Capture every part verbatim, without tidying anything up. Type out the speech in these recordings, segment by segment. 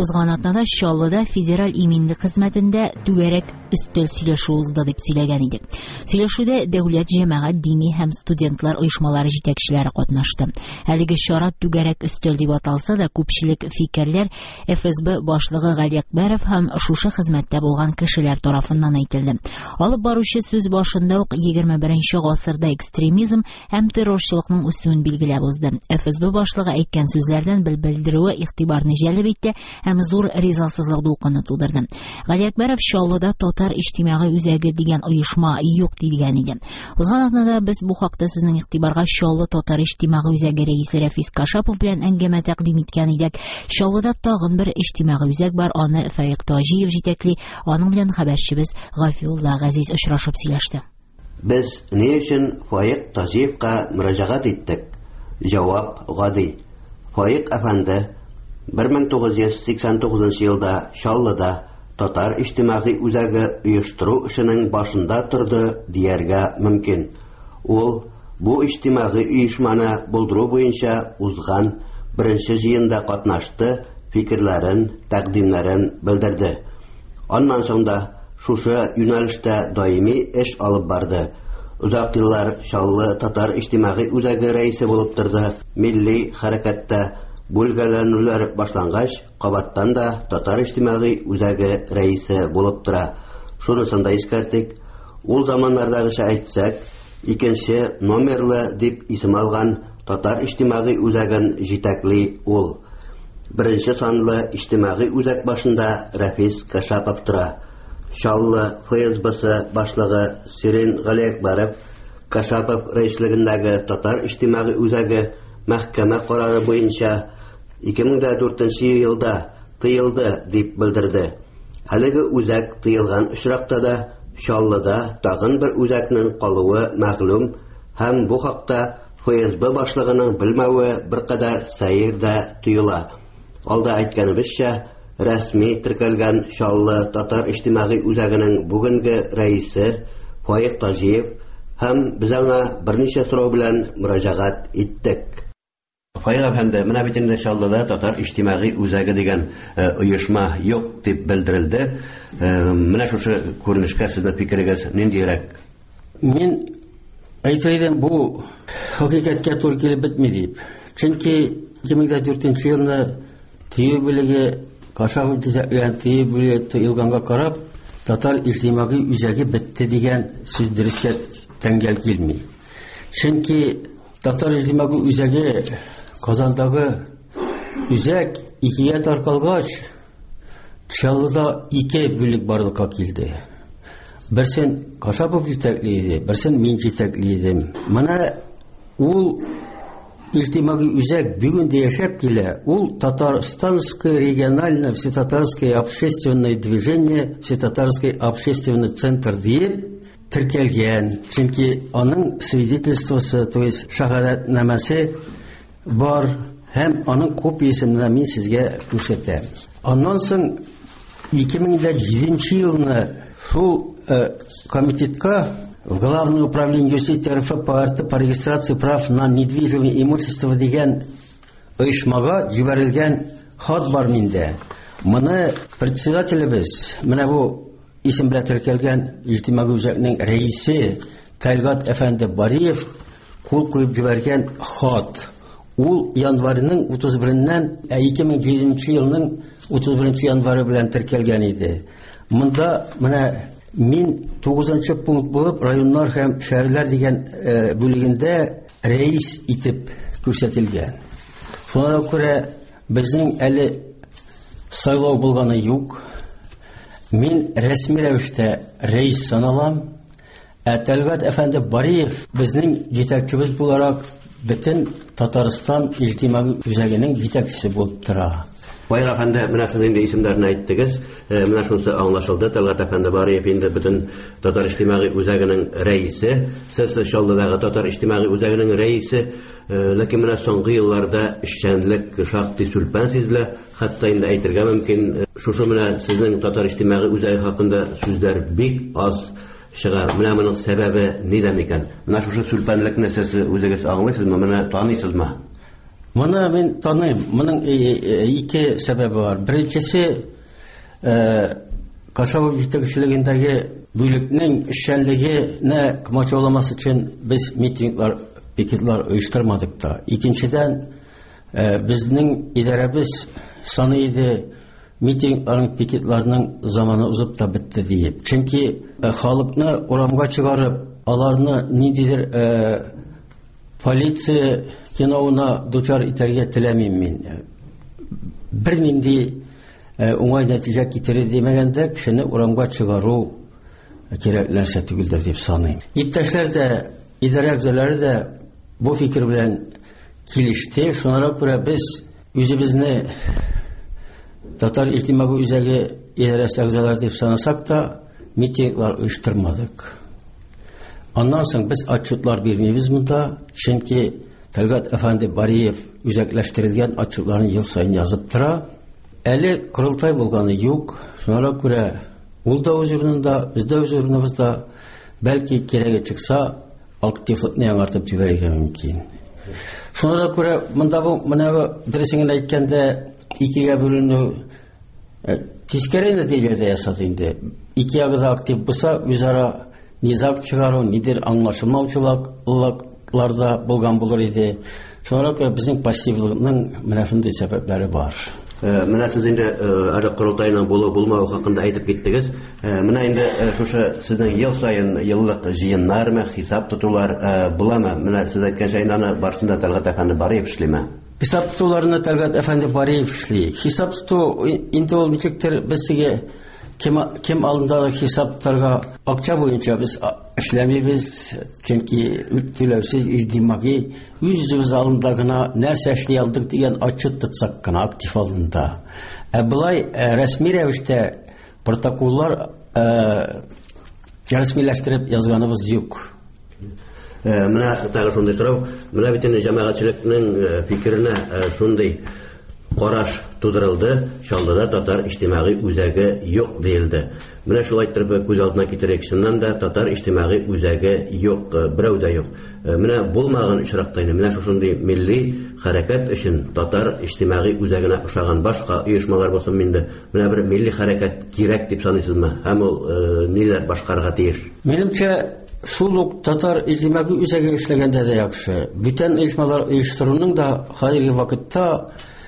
узган атнада Чаллыда федераль иминлек хезмәтендә түгәрәк өстәл сөйләшү узды дип сөйләгән идек. Сөйләшүдә дәүләт, җәмәгать, дини һәм студентлар оешмалары җитәкчеләре катнашты. Әлеге чара түгәрәк өстәл дип аталса да, күпчелек фикерләр эф эс бэ башлыгы Гали Әкбәров һәм шушы хезмәттә булган кешеләр тарафыннан әйтелде. Алып баручы сүз башында ук егерме беренче гасырда экстремизм һәм террорчылыкның үсүен билгеләп узды. эф эс бэ башлыгы әйткән сүзләрдән белдерүе игътибарны җәлеп итте һәм зур ризасызлык дулкыны тудырды. Гали Әкбәров Чаллыда татар иҗтимагый үзәге дигән оешма юк дигән иде. Узган атнада без бу хакта сезнең игътибарга Чаллы татар иҗтимагый үзәге рәисе Рәфис Кашапов белән әңгәмә тәкъдим иткән идек. Чаллыда тагын бер иҗтимагый үзәк бар, аны Фаик Таҗиев җитәкли. Аның белән хәбәрчебез Гафиулла Газиз очрашып сөйләште. Без ни өчен Фаик Таҗиевка мөрәҗәгать иттек? Җавап гади. Фаик әфәнде бер мең тугыз йөз сиксән тугызынчы елда Чаллыда татар иҗтимагый үзәге оештыру эшенең башында торды дияргә мөмкин. Ул бу иҗтимагый оешманы булдыру буенча узган беренче җыенда катнашты, фикерләрен, тәкъдимнәрен белдерде. Аннан соң да шушы юнәлештә даими эш алып барды. Узак еллар Чаллы татар иҗтимагый үзәге рәисе булып торды. Милли хәрәкәттә бүлгәләнүләр башлангач, кабаттан да татар иҗтимагый үзәге рәисе булып тора. Шунысын да искәртик. Ул заманнардагыча әйтсәк, икенче номерлы дип исем алган татар иҗтимагый үзәген җитәкли ул. Беренче санлы иҗтимагый үзәк башында Рәфис Кашапов тора. Чаллы эф эс бэ башлыгы Сирин Гали Әкбәров Кашапов рәислегендәге татар иҗтимагый үзәге мәхкәмә карары буенча ике мең дүртенче елда тыелды дип белдерде. Әлеге үзәк тыелган очракта да Чаллыда тагын бер үзәкнең калуы мәгълүм һәм бу хакта эф эс бэ башлыгының белмәве беркадәр сәер дә тоела. Алда әйткәнебезчә, рәсми теркәлгән Чаллы татар иҗтимагый үзәгенең бүгенге рәисе Фаик Таҗиев һәм без аңа берничә сорау белән мөрәҗәгать иттек. Фаик әфәнде, менә бит инде Чаллыда татар иҗтимагый үзәге дигән оешма юк дип белдерелде. Менә шушы күренешкә сезнең фикерегез ниндирәк? Мин әйтер идем, бу хакыйкатькә туры килеп бетми дип. Чөнки ике мең дүртенче елны тыю бүлеге Кашапов җитәкләгән тыю бүлеге тыелганга карап, татар иҗтимагый үзәге бетте дигән сүз дөрескә тәңгәл килми. Чөнки татар иҗтимагый үзәге Казандагы үзәк икегә таркалгач, Чаллыда ике бүлек барлыкка килде. Берсен Кашапов җитәкли иде, берсен мин җитәкли идем. Менә ул иҗтимагый үзәк бүген дә яшәп килә. Ул Татарстанское региональное всетатарское общественное движение, всетатарский общественный центр дип теркәлгән. Чөнки аның свидетельствосы, то есть шаһадәтнамәсе бар һәм аның копиясын мин сезгә күрсәтәм. Аннан соң ике мең җиденче елны шул комитетка в Главное управление юстиции РФ по регистрации прав на недвижимое имущество дигән оешмага җибәрелгән хат бар миндә. Моны председателебез, менә бу исем белән теркәлгән иҗтимагый үзәкнең рәисе Тәлгат әфәнде Бариев кул куеп җибәргән хат. Ул январьның утыз береннән ике мең җиденче елның утыз беренче январе белән теркәлгән иде. Монда менә мин тугызынчы пункт булып районнар һәм шәһәрләр дигән бүлегендә рәис итеп күрсәтелгән. Шуңа күрә безнең әле сайлау булганы юк. Мин рәсми рәвештә рәис саналам. Тәлгат әфәнде Бариев безнең җитәкчебез буларак бөтен Татарстан иҗтимагый үзәгенең җитәкчесе булып тора. Фаик әфәнде, менә сез инде исемнәрне әйттегез. Менә шунысы аңлашылды. Тәлгат әфәнде Бариев инде бөтен татар иҗтимагый үзәгенең рәисе. Сез Чаллыдагы татар иҗтимагый үзәгенең рәисе. Ләкин менә соңгы елларда эшчәнлек шактый сүлпән сизелә. Хәтта инде әйтергә мөмкин, шушы менә сезнең татар иҗтимагый үзәге хакында сүзләр бик аз чыга. Менә моның сәбәбе нидә микән? Менә шушы сүлпәнлекне сез үзегез аңлыйсызмы, менә таныйсызмы? Моны мен таныйм. Моның ике сәбәбе бар. Беренчесе, Кашабов җитәкчелегендәге бүлекнең эшчәнлегенә камачауламас өчен без митинглар, пикетлар оештырмадык та. Икенчедән, безнең идарәбез саны иде митингларның, пикетларның заманы узып та бетте диеп. Чөнки халыкны урамга чыгарып, аларны ниндидер полиция киноуна дучар итәргә теләмим мин. Бернинди уңай нәтиҗә китерер димәгәндә, кешене урамга чыгару кирәк нәрсә түгелдер дип саныйм. Иптәшләр дә, идарә әгъзалары да бу фикер белән килеште. Шуңа күрә без үзебезне татар иҗтимагый үзәге идарәсе әгъзалары дип санасак та, митинглар оештырмадык. Аннан соң без отчетлар бирмибез монда, чөнки Тәлгат әфәнде Бариев үзәкләштерелгән отчетларны ел сайын язып тора. Әле корылтай булганы юк. Шуңа күрә ул да үз урынында, без дә үз урыныбызда, бәлки кирәге чыкса, активлыкны яңартып җибәрергә мөмкин. Шуңа күрә монда бу менә дөресен әйткәндә икегә бүленү тискәре нәтиҗәдә ясады инде. Ике ягы да актив булса, үзара низак чыгару, нидер аңлашылмаучылыкларда булган булыр иде. Шуңа күрә безнең пассивлыкның менә шундый сәбәпләре бар. Менә сез инде ары корылтайның булу булмау хакында әйтеп киттегез. Менә инде шушы сезнең ел сайын еллык җыеннармы, хисап тотулар буламы? Менә сез әйткәнчә аны барысында Тәлгат әфәнде Бариев эшлиме? Хисап тотуларны Тәлгат әфәнде Бариев эшли. Хисап тоту инде ул ничектер безгә кем кем алдындагы хисаптарга акча буенча без эшләмибез, чөнки түләүсез иҗтимагый үзебез алдында гына нәрсә эшли алдык дигән отчет тотсак кына актив алдында. Ә булай рәсми рәвештә протоколлар рәсмиләштереп язганыбыз юк. Менә тагы шундый сорау, менә бит инде җәмәгатьчелекнең фикеренә шундый караш тудырылды, Чаллыда татар иҗтимагый үзәге юк диелде. Менә шулай итеп күз алдына китерик, чыннан да татар иҗтимагый үзәге юк, берәү дә юк. Менә булмаган очракта инде менә шундый милли хәрәкәт өчен татар иҗтимагый үзәгенә ошаган башка оешмалар булсын инде, менә бер милли хәрәкәт кирәк дип саныйсызмы? Һәм ул ниләр башкарырга тиеш? Минемчә, шул ук татар иҗтимагый үзәге эшләгәндә дә яхшы. Бүтән оешмалар оештыруның да хәзерге вакытта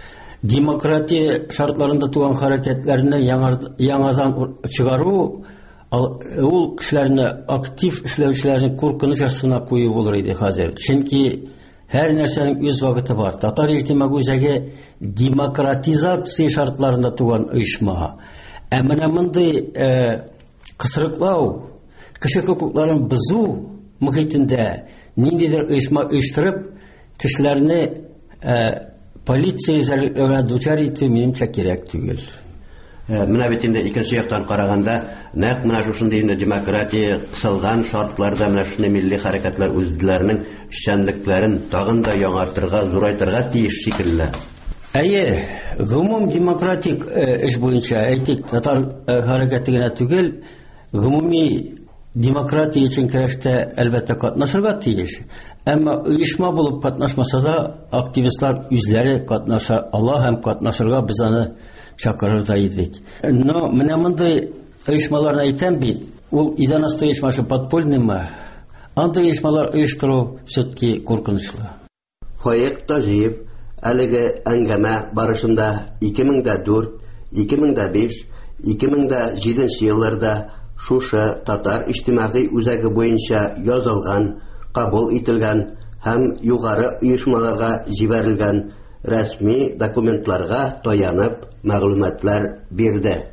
демократия шартларында туган хәрәкәтләрне яңадан чыгару, ул кешеләрне актив эшләүчеләрне куркыныч астына кую булыр иде хәзер. Чөнки һәр нәрсәнең үз вакыты бар. Татар иҗтимагый үзәге демократизация шартларында туган оешма. Ә менә мондый кысрыклау, кеше хукукларын бозу мөхитендә ниндидер оешма оештырып, кешеләрне полиция үзәрлегенә дучар итү минемчә кирәк түгел. Менә бит инде икенче яктан караганда, нәкъ менә шушындый инде демократия кысылган шартларда менә шундый милли хәрәкәтләр үзләренең эшчәнлекләрен тагын да яңартырга, зурайтырга тиеш шикелле. Әйе, гомум демократик эш буенча әйтик, татар хәрәкәте генә түгел, гомуми демократия өчен көрәштә әлбәттә катнашырга тиеш. Әмма оешма булып катнашмаса да, активистлар үзләре катнаша ала һәм катнашырга без аны чакырыр да идек. Но менә мондай оешмаларны әйтәм бит, ул иданасты оешмасы подпольныймы? Андай оешмалар оештыру все-таки куркынычлы. Фаек Тажиев әлеге әңгәмә барышында ике мең дүрт, ике мең биш, ике мең җиденче елларда шушы татар иҗтимагый үзәге буенча язылган, кабул ителгән һәм югары оешмаларга җибәрелгән рәсми документларга таянып мәгълүматлар бирде.